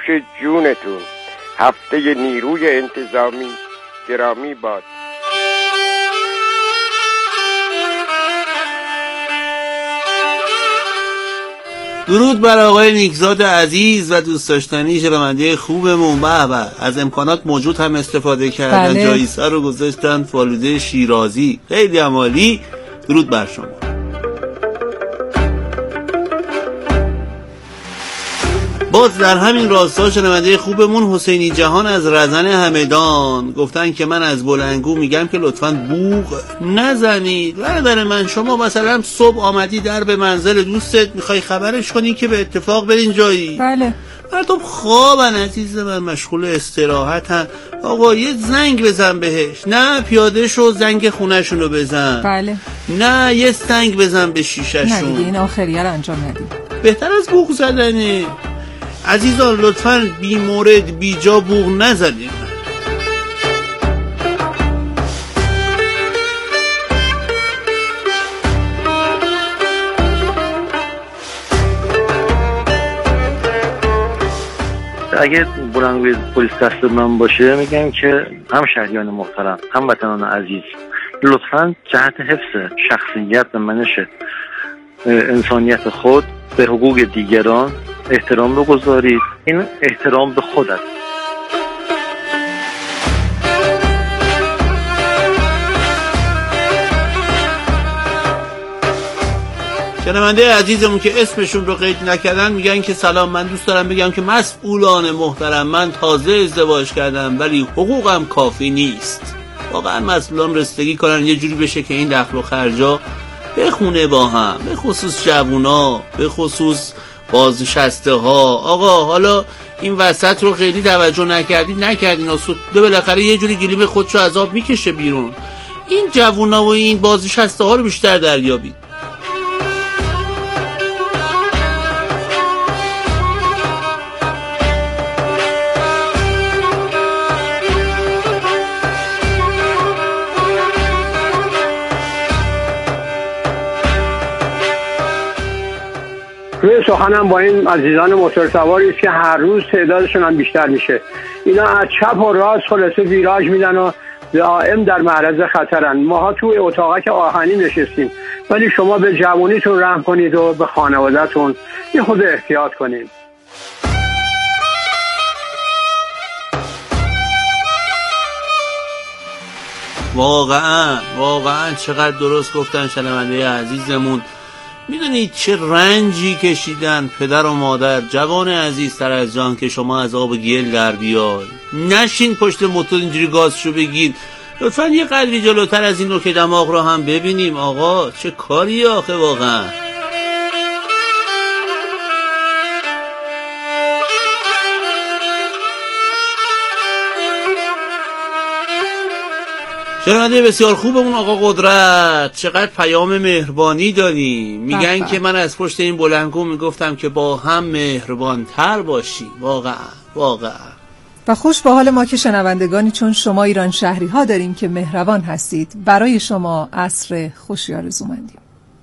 جونتون. هفته نیروی انتظامی گرامی باد. درود بر آقای نیکزاد عزیز و دوست داشتنی شنونده خوبمون. به از امکانات موجود هم استفاده کردن. بله. جایزه رو گذاشتن فالوده شیرازی، خیلی عالی. درود بر شما. باز در همین راستا شنونده خوبمون حسینی جهان از رزن همدان گفتن که من از بلندگو میگم که لطفاً بوق نزنید. برادر من، شما مثلا صبح آمدی در به منزل دوستت، میخوای خبرش کنی که به اتفاق برین جایی. بله. مردم خوابن عزیز من، مشغول استراحتن. آقا یه زنگ بزن بهش. نه پیاده شو زنگ خونه‌شونو بزن. بله. نه یه سنگ بزن به شیشه‌شون. نه دیگه این آخریه رو انجام ندید. بهتر از بوق زدنه. عزیزان لطفاً بی مورد بی جا بوق نزنید. اگه بلندگوی پلیس دست من باشه میگم که هم شهریان محترم هم وطنان عزیز لطفاً جهت حفظ شخصیت و منش انسانیت خود به حقوق دیگران احترام رو گذارید. این احترام به خود است. شنونده عزیزمون که اسمشون رو قید نکردن میگن که سلام، من دوست دارم بگم که مسئولان محترم، من تازه ازدواج کردم ولی حقوقم کافی نیست. واقعا مسئولان رسیدگی کنن یه جوری بشه که این دخل و خرجا بخونه با هم، به خصوص جوونا، به خصوص بازنشسته ها. آقا حالا این وسط رو خیلی توجه نکردین به بالاخره یه جوری گلیم خودشو از آب میکشه بیرون. این جوونا و این بازنشسته ها رو بیشتر دریابید. روی سخنم با این عزیزان موتور سواری است که هر روز تعدادشون هم بیشتر میشه. اینا از چپ و راست خلاصه ویراژ میدن و دائم در معرض خطرن. ماها توی اتاقک آهنی نشستیم ولی شما به جوانیتون رحم کنید و به خانواده‌تون یه خود احتیاط کنید. واقعا چقدر درست گفتن شنونده عزیزمون. میدونید چه رنجی کشیدن پدر و مادر، جوان عزیزتر از جان که شما از آب گل در بیای. نشین پشت موتور اینجوری گازشو بگیر. لطفاً یه قدری جلوتر از این رو که دماغ رو هم ببینیم. آقا چه کاری آخه واقعا. شنونده بسیار خوبمون آقا قدرت، چقدر پیام مهربانی داریم. میگن که من از پشت این بلندگو میگفتم که با هم مهربانتر باشی. واقعا و خوش به حال ما که شنوندگانی چون شما ایران شهری ها داریم که مهربان هستید. برای شما عصر خوشی آرزومندیم.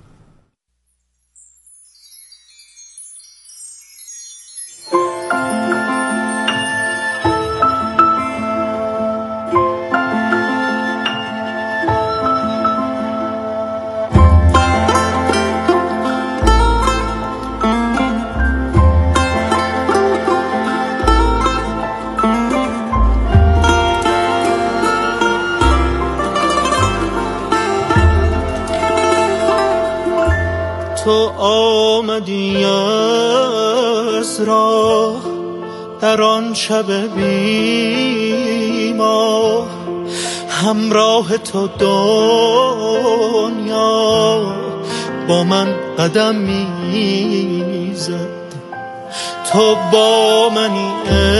تو آمدی از راه در آن شب بی‌ماه، همراه تو دنیا با من قدم میزد. تو با منی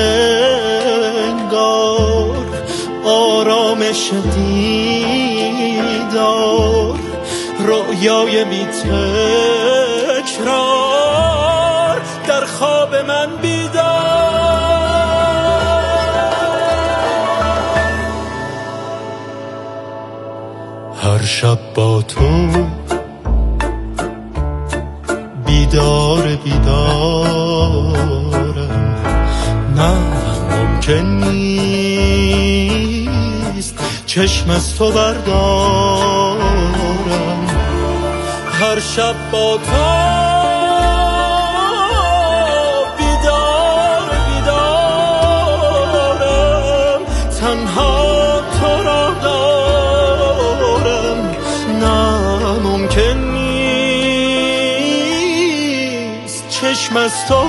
انگار آرامش دیدار، رویای بی تکرار در خواب من بیدار. هر شب با تو بیدارم، نه ممکن نیست چشم از تو بردارم. هر شب با تو بیدار بیدارم، تنها تو را دارم. نه ممکن نیست چشم از تو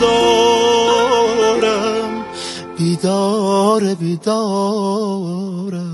بردارم، بیدار بیدارم.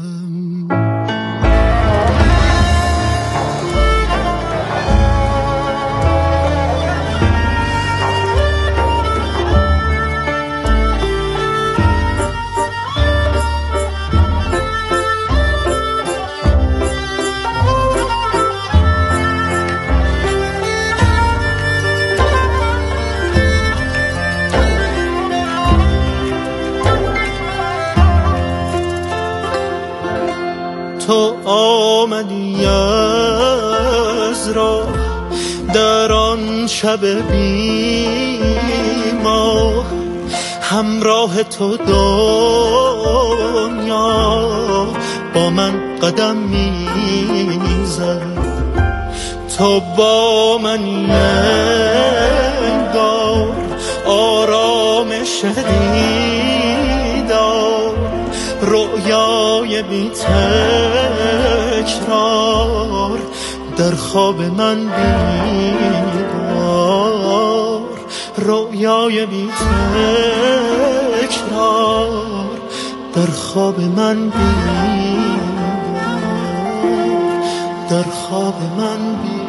تو آمدی از راه در آن شب بی‌ماه، همراه تو دنیا با من قدم میزد. تو با منی انگار آرامش دیدار، رؤیای بی تکرار در خواب من بیدار، رؤیای بی تکرار در خواب من بیدار، در خواب من بیدار.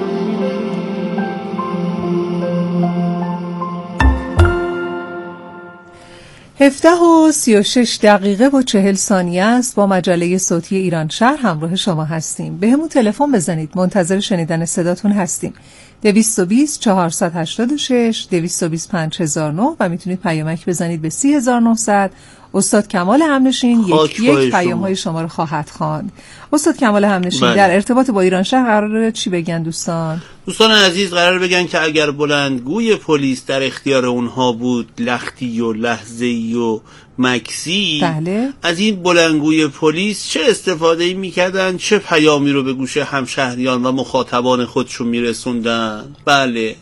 17:36 است. با مجله صوتی ایران شهر همراه شما هستیم. به همون تلفن بزنید، منتظر شنیدن صداتون هستیم. 220 486 220 5009 و میتونید پیامک بزنید به 30900. استاد کمال همنشین یک پیام‌های شما رو خواهد خواند. استاد کمال همنشین در ارتباط با ایران شهر قراره چی بگن دوستان؟ دوستان عزیز قرار بگن که اگر بلندگوی پلیس در اختیار اونها بود، لختی و لحظه‌ای و مکسی، بله. از این بلندگوی پلیس چه استفاده‌ای می‌کردن، چه پیامی رو به گوش همشهریان و مخاطبان خودشون میرسوندن؟ بله.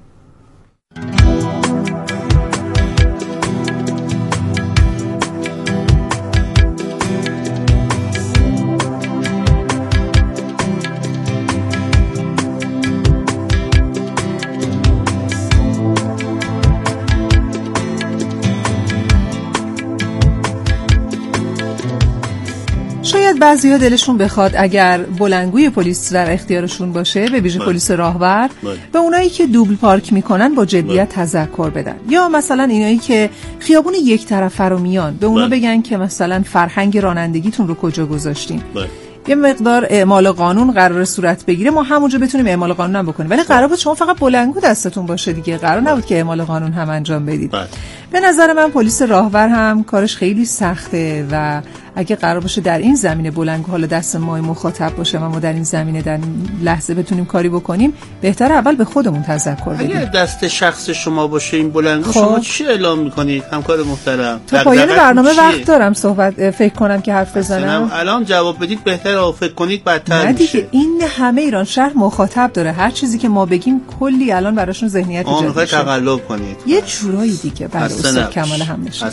شاید بعضی‌ها دلشون بخواد اگر بلندگوی پلیس در اختیارشون باشه، به ویژه پلیس راهور، به اونایی که دوبل پارک میکنن با جدیت تذکر بدن، یا مثلا اینایی که خیابون یک طرفه رو میان به اونا بگن که مثلا فرهنگ رانندگیتون رو کجا گذاشتین. یه مقدار اعمال قانون قرار صورت بگیره، ما همونجا بتونیم اعمال قانون هم بکنیم، ولی قرار بود شما فقط بلندگو دستتون باشه دیگه، قرار نبود که اعمال قانون هم انجام بدید. به نظر من پلیس راهور هم کارش خیلی سخته و اگه قرار باشه در این زمینه بلندگو حالا دست ما مخاطب باشه و ما در این زمینه در این لحظه بتونیم کاری بکنیم، بهتره اول به خودمون تذکر بدیم. اگه دست شخص شما باشه این بلندگو، شما چی اعلام میکنید همکار محترم؟ تو پایان برنامه وقت دارم صحبت فکر کنم که حرف بزنم. الان جواب بدید بهتره، فکر کنید بدتر میشه. دیگه این همه ایران شهر مخاطب داره، هر چیزی که ما بگیم کلی الان براشون ذهنیت ایجاد میشه. تقلب کنید یه جورایی دیگه. برای استاد کمال همنشین.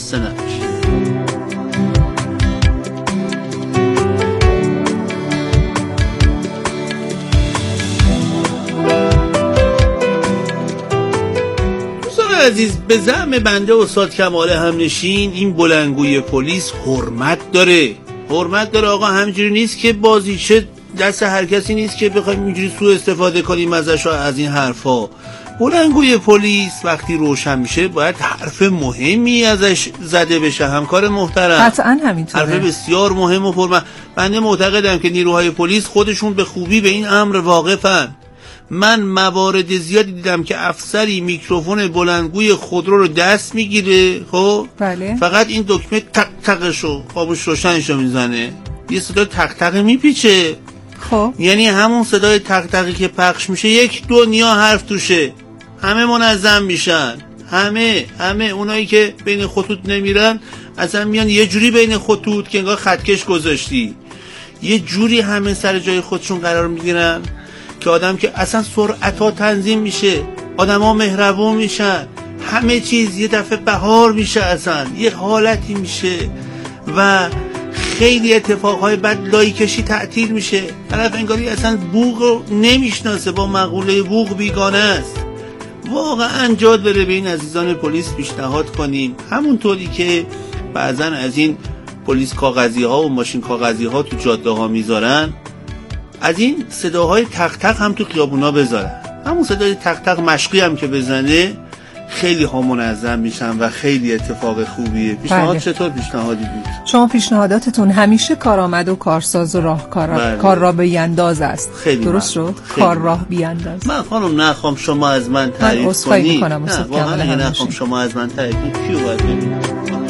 عزیز، به زعم بنده استاد کمال همنشین این بلندگوی پلیس حرمت داره آقا. همینجوری نیست که بازیچه دست هر کسی نیست که بخوایم اینجوری سوء استفاده کنیم ازش و از این حرفا. بلندگوی پلیس وقتی روشن میشه باید حرف مهمی ازش زده بشه همکار محترم. قطعاً همینطوره. حرف بسیار مهم و پرمعنی. بنده معتقدم که نیروهای پلیس خودشون به خوبی به این امر واقفن. من موارد زیادی دیدم که افسری میکروفون بلندگوی خودرو رو دست میگیره، خب بله. فقط این دکمه تق تقشو خاموش روشنشو میزنه، یه صدای تق تق میپیچه، خب یعنی همون صدای تق تقی که پخش میشه یک دنیا حرف توشه، همه منظم میشن، همه اونایی که بین خطوط نمیرن اصلا میان یه جوری بین خطوط که انگار خطکش گذاشتی، یه جوری همه سر جای خودشون قرار میگیرن که آدم که اصلا سرعت‌ها تنظیم میشه، آدم‌ها مهربون میشن، همه چیز یه دفعه بهار میشه، اصلا یه حالتی میشه و خیلی اتفاقهای بد لایکشی تعطیل میشه. طرف انگاری اصلا بوق رو نمیشناسه، با مقوله بوق بیگانه است. واقعا جا داره به این عزیزان پلیس پیشنهاد کنیم، همونطوری که بعضا از این پلیس کاغذی ها و ماشین کاغذی ها تو جاده ها میذارن، از این صداهای تق تق هم تو خیابونا بذارن. همون صدای تق تق مشقی هم که بزنه خیلی ها منظم میشن و خیلی اتفاق خوبیه. پیشنهاد چطور پیشنهادی بود؟ شما پیشنهاداتتون همیشه کارآمد و کارساز و راهکار، کار را بیانداز است. درست شد؟ کار راه بیانداز. من خانم نخوام شما از من تعریف کنی. نه واقعا نخوام شما از من تعریف کنی. کیو باید ببینم؟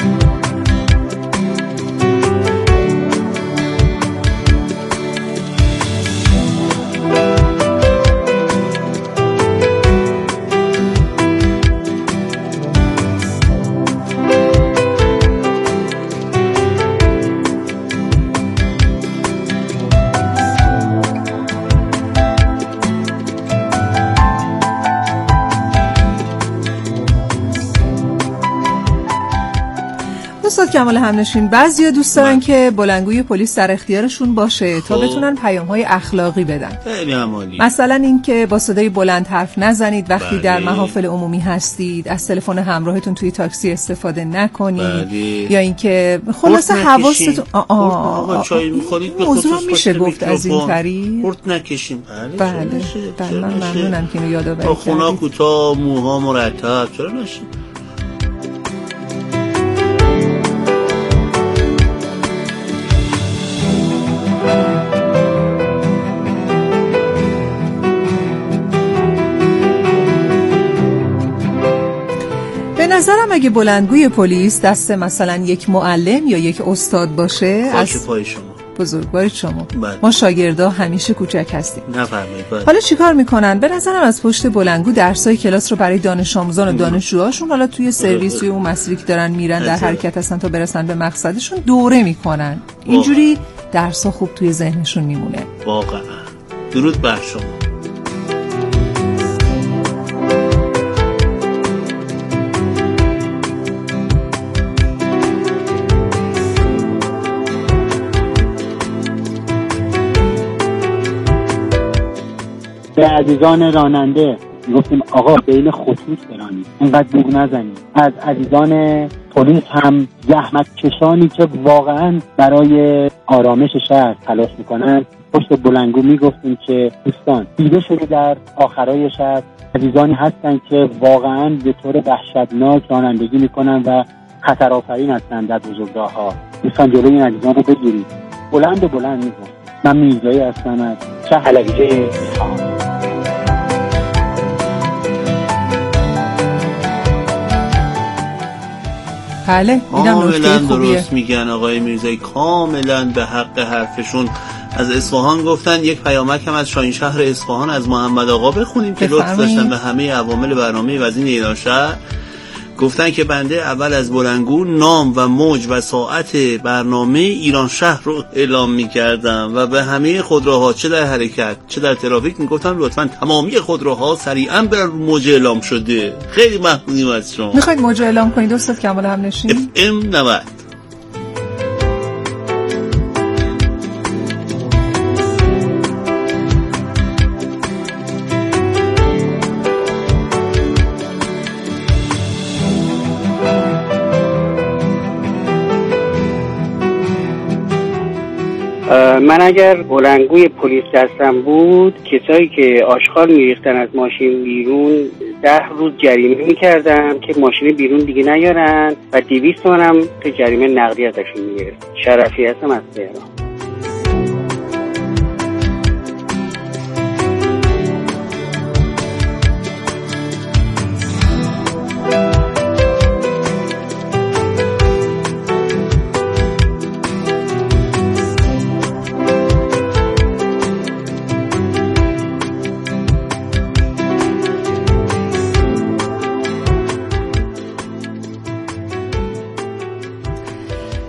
استاد کمال همنشین، بعضیا دوست دارن که بلندگوی پلیس در اختیارشون باشه تا بتونن پیام‌های اخلاقی بدن. خیلی عالی. مثلا این که با صدای بلند حرف نزنید وقتی در محافل عمومی هستید، از تلفن همراهتون توی تاکسی استفاده نکنید، یا اینکه خلاصه حواستون آقا چای می‌خورید به خصوص میشه گفت از این طریق خورد نکشیم. بله من ممنونم که اینو یادآوری کردید. خونا کوتاه، موها مرتب، چرا نشه؟ به نظرم اگه بلندگوی پلیس دست مثلا یک معلم یا یک استاد باشه، از پای شما بزرگوارید شما. ما شاگردا همیشه کوچک هستیم. نفرمایید. حالا چیکار میکنن؟ به نظرم از پشت بلندگو درسای کلاس رو برای دانش آموزان و دانشجوهاشون حالا توی سرویس و اون مسیری که دارن میرن در حرکت هستن تا برسن به مقصدشون دوره میکنن. اینجوری درسا خوب توی ذهنشون میمونه. واقعا درود بر شما. به عزیزان راننده گفتیم آقا بین خطوط برانید، اینقدر بوق نزنید. از عزیزان پلیس هم زحمت کشانی که واقعا برای آرامش شهر تلاش میکنن پشت بلندگو میگفتیم که دوستان دیده شده در آخرای شهر عزیزانی هستن که واقعا به طور وحشتناک رانندگی میکنن و خطرآفرین هستن در بزرگراه‌ها. دوستان جلوی این عزیزان رو بگیرید. بلند میگم. من میرزایی هستم از شهر علویه اصفهان. بله اینم نکته خوبیه. درست میگن آقای میرزایی، کاملا به حق حرفشون. از اصفهان گفتن یک پیامک هم از شاهینشهر اصفهان از محمد آقا بخونیم که لطف داشتن به همه عوامل برنامه وزین ایران شهر. گفتن که بنده اول از بلندگو نام و موج و ساعت برنامه ایران شهر رو اعلام می‌کردم و به همه خودروها چه در حرکت چه در ترافیک میگفتم لطفاً تمامی خودروها سریعاً بر موج اعلام شده. خیلی ممنونیم از شما. میخواید موج اعلام کنید استاد کمال همنشین؟ FM 90. من اگر بلندگوی پلیس دستم بود، کسایی که آشغال میریختن از ماشین بیرون 10 روز جریمه میکردم که ماشین بیرون دیگه نیارن و 200 تومن هم که جریمه نقدی ازشون میگرفت. شرفی هستم از تهران.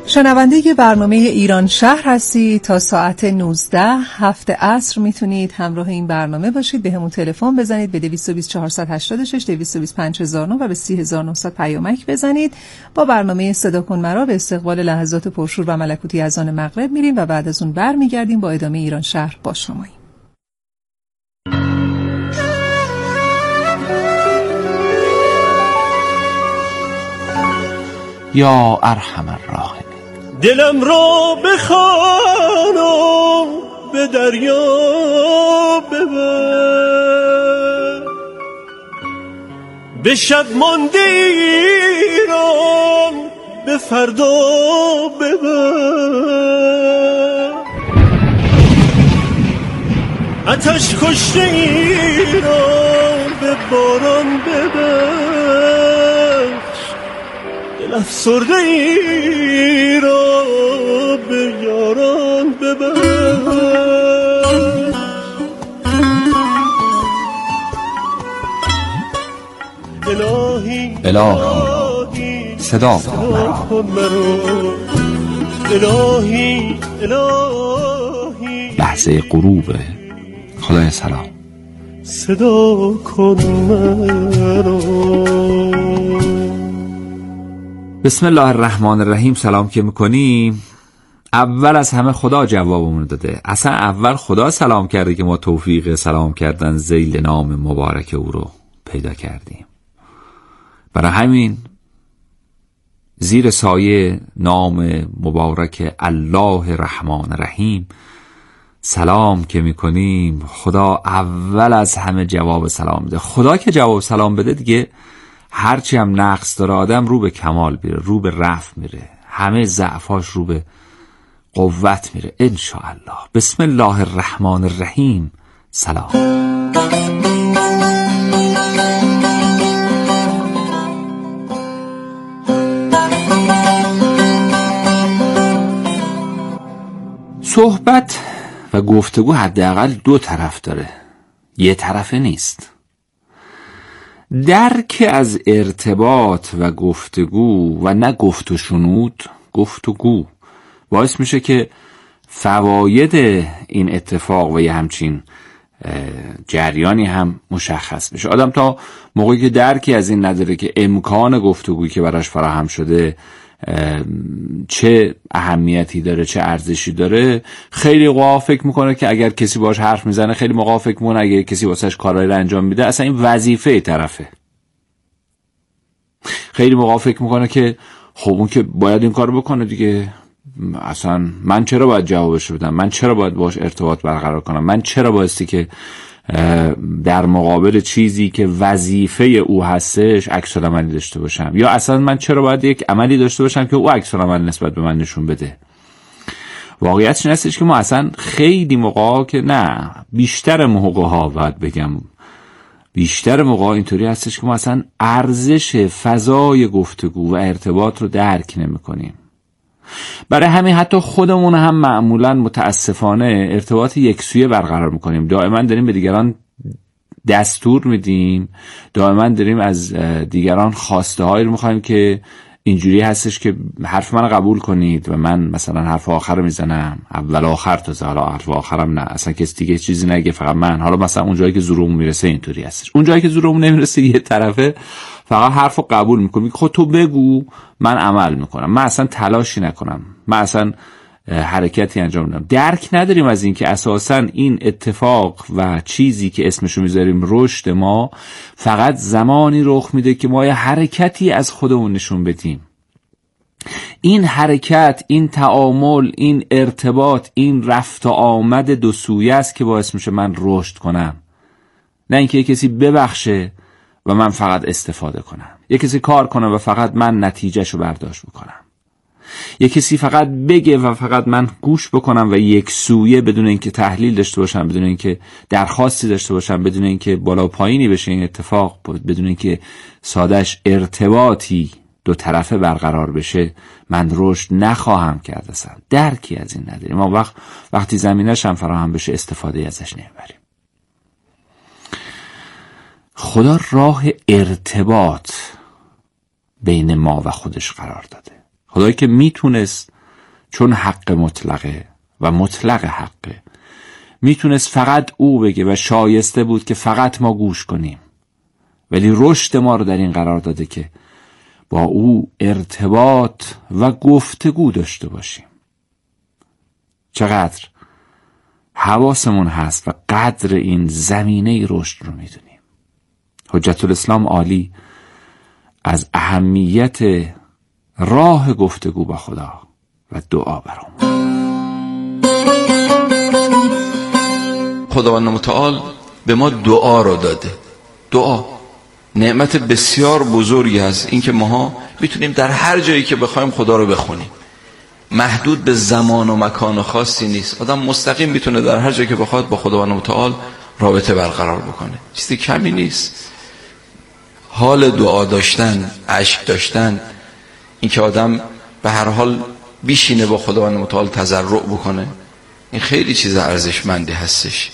شنونده برنامه ایران شهر هستی. تا ساعت 19 هفت عصر میتونید همراه این برنامه باشید. به همون تلفن بزنید به 220 486 220 5009 و به 30900 پیامک بزنید. با برنامه صدا کن مرا به استقبال لحظات پرشور و ملکوتی از آن مغرب میریم و بعد از اون برمیگردیم با ادامه ایران شهر با شماییم. یا ارحم الراحمین. دلم را بخوان و به دریا ببر، به شب مانده ایران به فردا ببر، آتش کشته ایران به باران ببخش، دل افسرده ای را به یاران ببر. الهی صدا کن مرا، الهی لحظه غروب. خدای سلام صدا کن مرا. بسم الله الرحمن الرحیم. سلام که میکنیم، اول از همه خدا جوابمون داده. اصلا اول خدا سلام کرده که ما توفیق سلام کردن ذیل نام مبارک او رو پیدا کردیم. برای همین زیر سایه نام مبارک الله رحمان رحیم سلام که میکنیم، خدا اول از همه جواب سلام بده. خدا که جواب سلام بده دیگه هرچی هم نقص داره آدم رو به کمال میره، رو به رفع میره، همه ضعفاش رو به قوت میره انشاءالله. بسم الله الرحمن الرحیم. سلام. صحبت و گفتگو حداقل دو طرف داره، یه طرفه نیست. درک از ارتباط و گفتگو و نه گفت و شنود، گفتگو باعث میشه که فواید این اتفاق و یه همچین جریانی هم مشخص بشه. آدم تا موقعی که درکی از این نداره که امکان گفتگویی که براش فراهم شده چه اهمیتی داره، چه ارزشی داره، خیلی موقع فکر میکنه که اگر کسی باش حرف میزنه، خیلی موقع فکر میکنه اگر کسی واسش کارایی رو انجام میده اصلا این وظیفه طرفه. خیلی موقع فکر میکنه که خب اون که باید این کارو بکنه دیگه، اصلا من چرا باید جوابش بدم، من چرا باید باش ارتباط برقرار کنم، من چرا بایستی که در مقابل چیزی که وظیفه او هستش عکس العملی داشته باشم، یا اصلا من چرا باید یک عملی داشته باشم که او عکس العمل نسبت به من نشون بده. واقعیتش این هستش که ما اصلا خیلی موقعا که نه، بیشتر موقعها باید بگم بیشتر موقعا اینطوری هستش که ما اصلا ارزش فضای گفتگو و ارتباط رو درک نمی‌کنیم. برای همین حتی خودمون هم معمولا متاسفانه ارتباط یکسویه برقرار میکنیم. دائما داریم به دیگران دستور میدیم، دائما داریم از دیگران خواسته هایی رو میخوایم که اینجوری هستش که حرف من قبول کنید و من مثلا حرف آخر رو میزنم، اول آخر تازه، حالا حرف آخرم نه، اصلا کسی دیگه چیزی نگه، فقط من. حالا مثلا اون جایی که زورمون میرسه اینطوری هستش، اون جایی که زورمون نمیرسه یه طرفه فقط حرفو قبول میکنم، خود تو بگو من عمل میکنم، من اصلا تلاشی نکنم، من اصلا حرکتی انجام ندم. درک نداریم از این که اساساً این اتفاق و چیزی که اسمشو میذاریم رشد ما فقط زمانی رخ میده که ما یه حرکتی از خودمون نشون بدیم. این حرکت، این تعامل، این ارتباط، این رفت و آمد دو سویه است که باعث میشه من رشد کنم، نه اینکه کسی ببخشه و من فقط استفاده کنم، یه کسی کار کنه و فقط من نتیجهشو برداشت بکنم، یه کسی فقط بگه و فقط من گوش بکنم و یک سویه، بدون اینکه تحلیل داشته باشم، بدون اینکه درخواستی داشته باشم، بدون اینکه بالا پایینی بشه این اتفاق، بدون اینکه سادهش ارتباطی دو طرفه برقرار بشه، من رشد نخواهم کرد. اصلا درکی از این نداریم. ما وقتی زمینش هم فراهم بشه استفاده ازش نمیبریم. خدا راه ارتباط بین ما و خودش قرار داده. خدایی که میتونست چون حق مطلقه و مطلق حقه، میتونست فقط او بگه و شایسته بود که فقط ما گوش کنیم، ولی رشد ما رو در این قرار داده که با او ارتباط و گفتگو داشته باشیم. چقدر حواسمون هست و قدر این زمینه رشد رو میدونیم. حجت الاسلام عالی از اهمیت راه گفتگو با خدا و دعا برامون. خداوند متعال به ما دعا رو داده. دعا نعمت بسیار بزرگی است، این که ماها میتونیم در هر جایی که بخوایم خدا رو بخونیم، محدود به زمان و مکان خاصی نیست. آدم مستقیم میتونه در هر جایی که بخواد با خداوند متعال رابطه برقرار بکنه، چیزی کمی نیست. حال دعا داشتن، اشک داشتن، این که آدم به هر حال بیشینه با خداوند متعال تضرع بکنه، این خیلی چیز ارزشمندی هستش.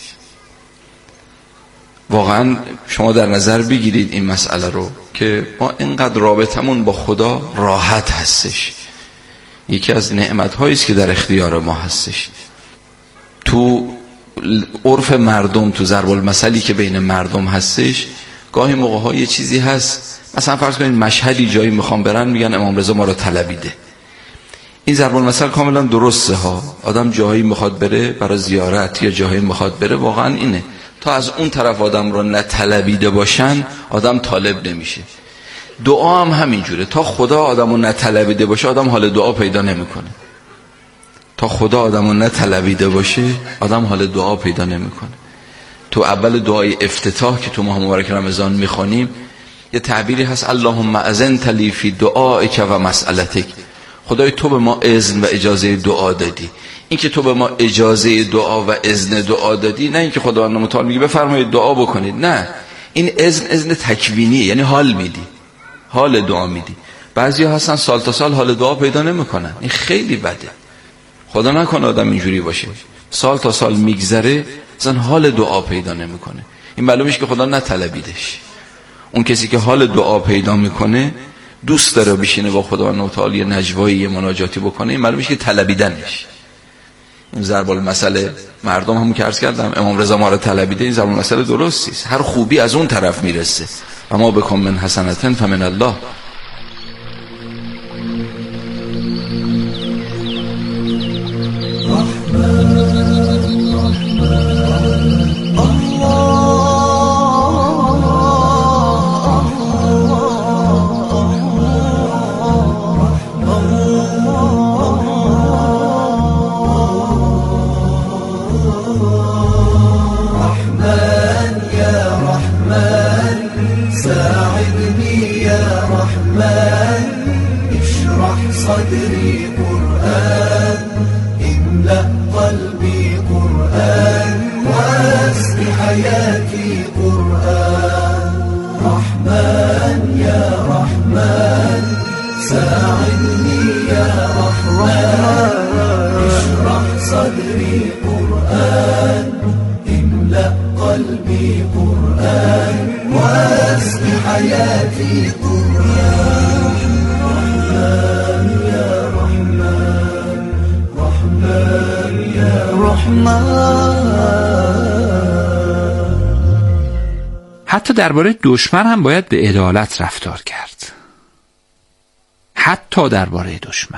واقعا شما در نظر بگیرید این مسئله رو که ما اینقدر رابطمون با خدا راحت هستش. یکی از نعمت‌هایی است که در اختیار ما هستش. تو عرف مردم، تو ضرب المثلی که بین مردم هستش، گاهی موقع‌ها یه چیزی هست، مثلا فرض کنید مشهدی جایی میخوام برن، میگن امام رضا ما رو طلبیده. این ضرب المثل کاملا درسته ها. آدم جایی میخواد بره برای زیارت یا جایی میخواد بره، واقعا اینه. تا از اون طرف آدم رو نطلبیده باشن، آدم طالب نمیشه. دعا هم همینجوره، تا خدا آدم رو نطلبیده باشه، آدم حال دعا پیدا نمیکنه. تا خدا آدم رو نطلبیده باشه، آدم حال دعا پیدا نمیکنه. تو اول دعای افتتاح که تو ماه مبارک رمضان میخونیم، یه تعبیری هست: اللهم اذنت لی فی دعائک و مسئلتک. خدای تو به ما اذن و اجازه دعا دادی. این که تو به ما اجازه دعا و اذن دعا دادی، نه اینکه خداوند متعال میگه بفرمایید دعا بکنید، نه، این اذن تکوینیه، یعنی حال میدی، حال دعا میدی. بعضیا هستن سال تا سال حال دعا پیدا نمیکنن، این خیلی بده. خدا نکنه آدم اینجوری باشه، سال تا سال میگذره اصلا حال دعا پیدا نمیکنه. این معلومه که خدا نطلبیدش. اون کسی که حال دعا پیدا میکنه، دوست داره بشینه با خداوند متعال یه نجوایی، یه مناجاتی بکنه، این معلومه که طلبیدنش. این ضرب المثل مردم هم که عرض کردم امام رضا ما رو طلبیده، این ضرب المثل درستی است. هر خوبی از اون طرف میرسه. و ما بکن من حسنتن فمن الله. صدري قرآن املأ قلبي قرآن واسق حياتي قرآن رحمن يا رحمن ساعدني يا رحمن اشرح صدري قرآن املأ قلبي قرآن واسق حياتي قرآن رحمن يا رحمن رحمن يا رحمن. حتی درباره دشمن هم باید به عدالت رفتار کرد، حتی درباره دشمن،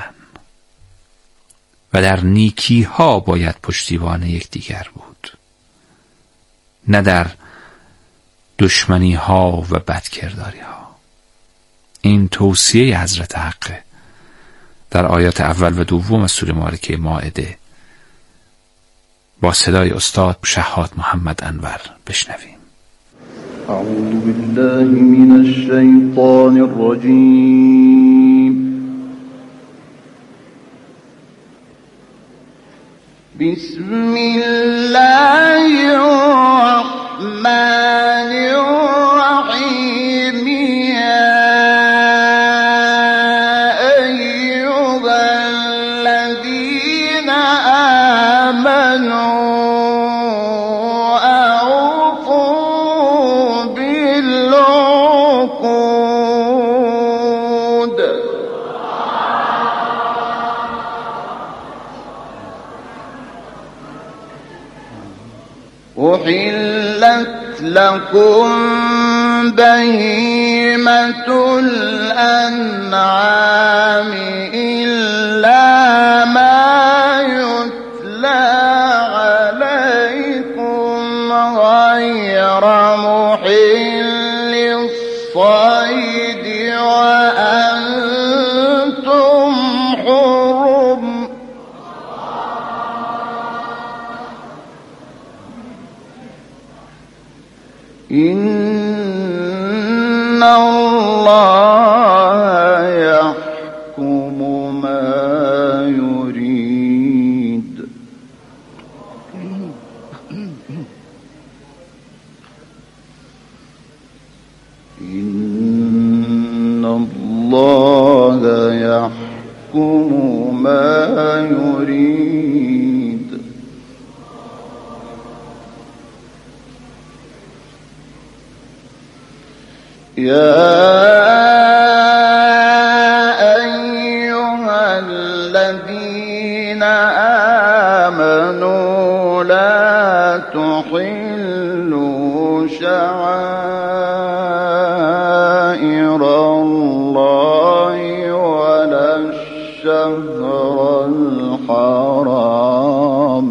و در نیکی ها باید پشتیبان یکدیگر بود، نه در دشمنی ها و بدکرداری ها. این توصیه حضرت حق در آیات اول و دوم از سوره مبارکه مائده با صدای استاد شهاد محمد انور بشنویم. اعوذ بالله من الشیطان الرجیم. بسم الله الرحمن الرحیم. أحلت لكم بهيمة الأنعام إلا ما يتلى عليكم غير محل الصيد وأنتم حرم. إن الله يحكم ما يريد. إن الله يحكم ما يريد. يا أيها الذين آمنوا لا تحلوا شعائر الله ولا الشهر الحرام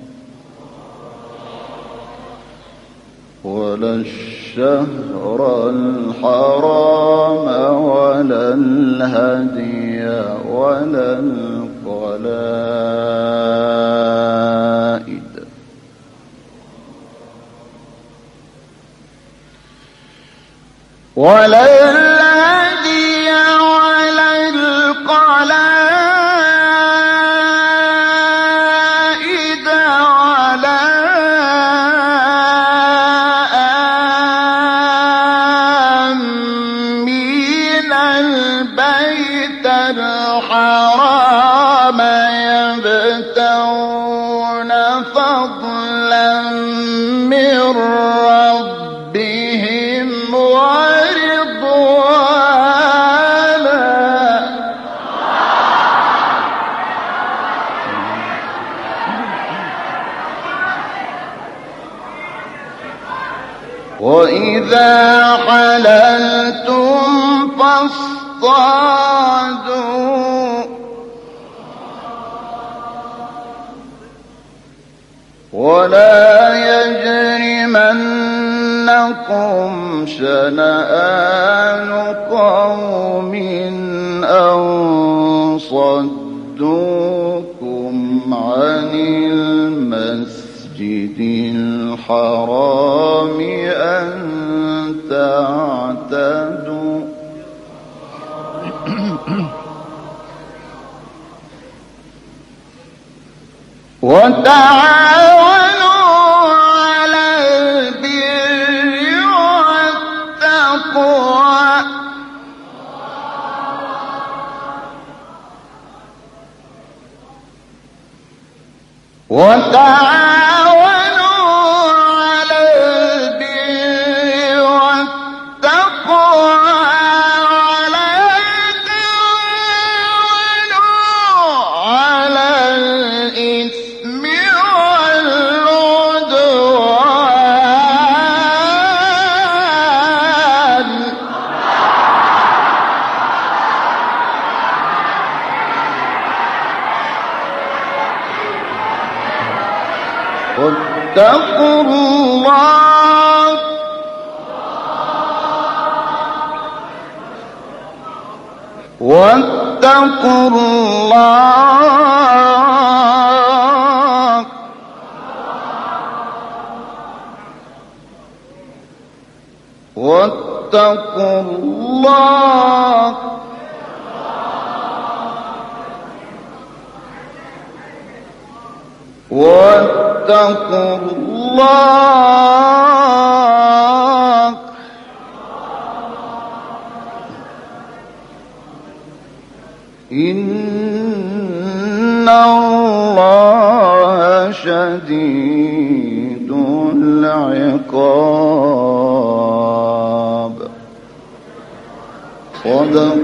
ولا الهدي ولا القلائد ولا الهدي ولا القلائد ولا آمين البيت الحرام يبتغون فضلا من ربهم وإذا حللتم فاصطادوا ولا يجرمنكم شنآن قوم أن صدوكم عن المسجد الحرام أن تعتدوا وتعاونوا على البر والتقوى واتقوا الله واتقوا الله واتقوا الله واتقوا الله إن الله شديد العقاب. صدق